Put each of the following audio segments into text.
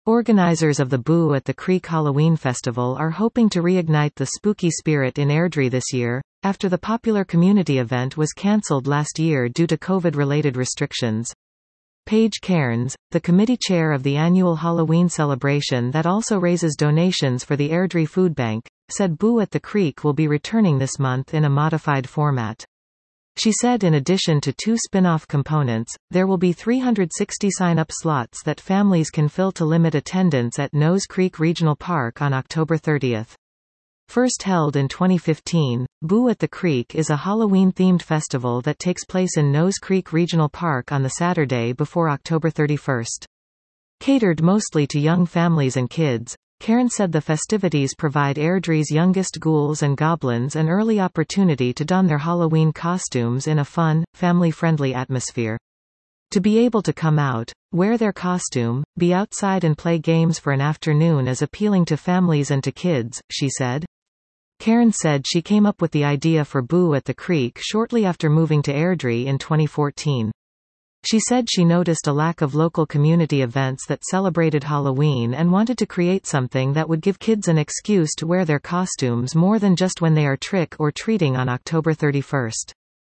Organizers of the Boo at the Creek Halloween Festival are hoping to reignite the spooky spirit in Airdrie this year, after the popular community event was cancelled last year due to COVID-related restrictions. Paige Cairns, the committee chair of the annual Halloween celebration that also raises donations for the Airdrie Food Bank, said Boo at the Creek will be returning this month in a modified format. She said in addition to 2 spin-off components, there will be 360 sign-up slots that families can fill to limit attendance at Nose Creek Regional Park on October 30. First held in 2015, Boo at the Creek is a Halloween-themed festival that takes place in Nose Creek Regional Park on the Saturday before October 31. Catered mostly to young families and kids, Karen said the festivities provide Airdrie's youngest ghouls and goblins an early opportunity to don their Halloween costumes in a fun, family-friendly atmosphere. To be able to come out, wear their costume, be outside and play games for an afternoon is appealing to families and to kids, she said. Karen said she came up with the idea for Boo at the Creek shortly after moving to Airdrie in 2014. She said she noticed a lack of local community events that celebrated Halloween and wanted to create something that would give kids an excuse to wear their costumes more than just when they are trick-or-treating on October 31.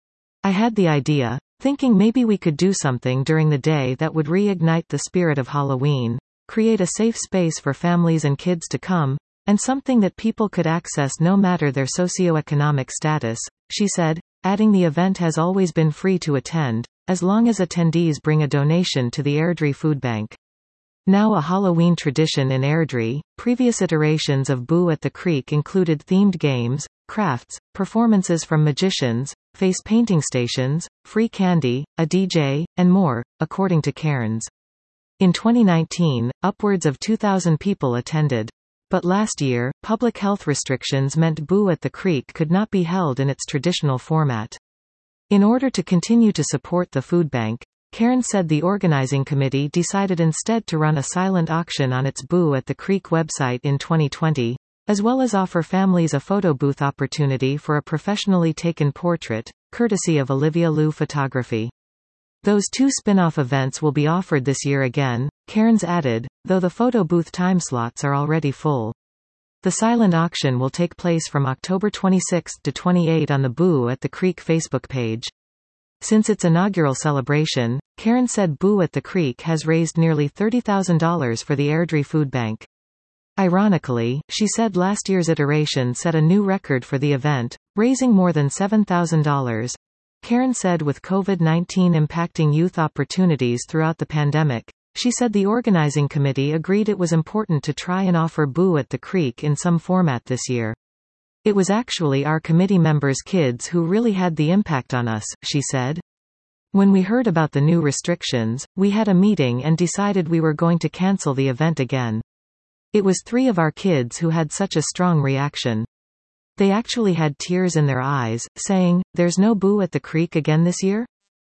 I had the idea, thinking maybe we could do something during the day that would reignite the spirit of Halloween, create a safe space for families and kids to come, and something that people could access no matter their socioeconomic status, she said, adding the event has always been free to attend, as long as attendees bring a donation to the Airdrie Food Bank. Now a Halloween tradition in Airdrie, previous iterations of Boo at the Creek included themed games, crafts, performances from magicians, face painting stations, free candy, a DJ, and more, according to Cairns. In 2019, upwards of 2,000 people attended. But last year, public health restrictions meant Boo at the Creek could not be held in its traditional format. In order to continue to support the food bank, Karen said the organizing committee decided instead to run a silent auction on its Boo at the Creek website in 2020, as well as offer families a photo booth opportunity for a professionally taken portrait, courtesy of Olivia Liu Photography. Those 2 spin-off events will be offered this year again, Cairns added, though the photo booth time slots are already full. The silent auction will take place from October 26 to 28 on the Boo at the Creek Facebook page. Since its inaugural celebration, Karen said Boo at the Creek has raised nearly $30,000 for the Airdrie Food Bank. Ironically, she said last year's iteration set a new record for the event, raising more than $7,000. Karen said with COVID-19 impacting youth opportunities throughout the pandemic, she said the organizing committee agreed it was important to try and offer Boo at the Creek in some format this year. It was actually our committee members' kids who really had the impact on us, she said. When we heard about the new restrictions, we had a meeting and decided we were going to cancel the event again. It was 3 of our kids who had such a strong reaction. They actually had tears in their eyes, saying, "There's no Boo at the Creek again this year?"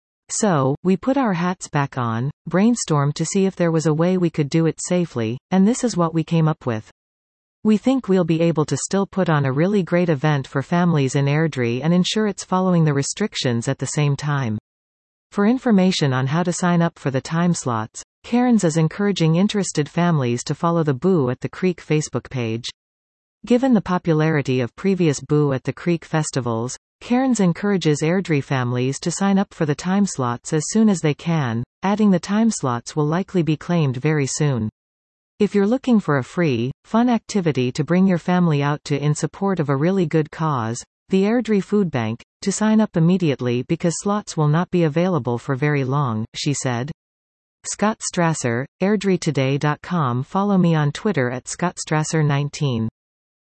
So, we put our hats back on, brainstormed to see if there was a way we could do it safely, and this is what we came up with. We think we'll be able to still put on a really great event for families in Airdrie and ensure it's following the restrictions at the same time. For information on how to sign up for the time slots, Cairns is encouraging interested families to follow the Boo at the Creek Facebook page. Given the popularity of previous Boo at the Creek festivals, Cairns encourages Airdrie families to sign up for the time slots as soon as they can, adding the time slots will likely be claimed very soon. If you're looking for a free, fun activity to bring your family out to in support of a really good cause, the Airdrie Food Bank, to sign up immediately because slots will not be available for very long, she said. Scott Strasser, AirdrieToday.com. Follow me on Twitter at ScottStrasser19.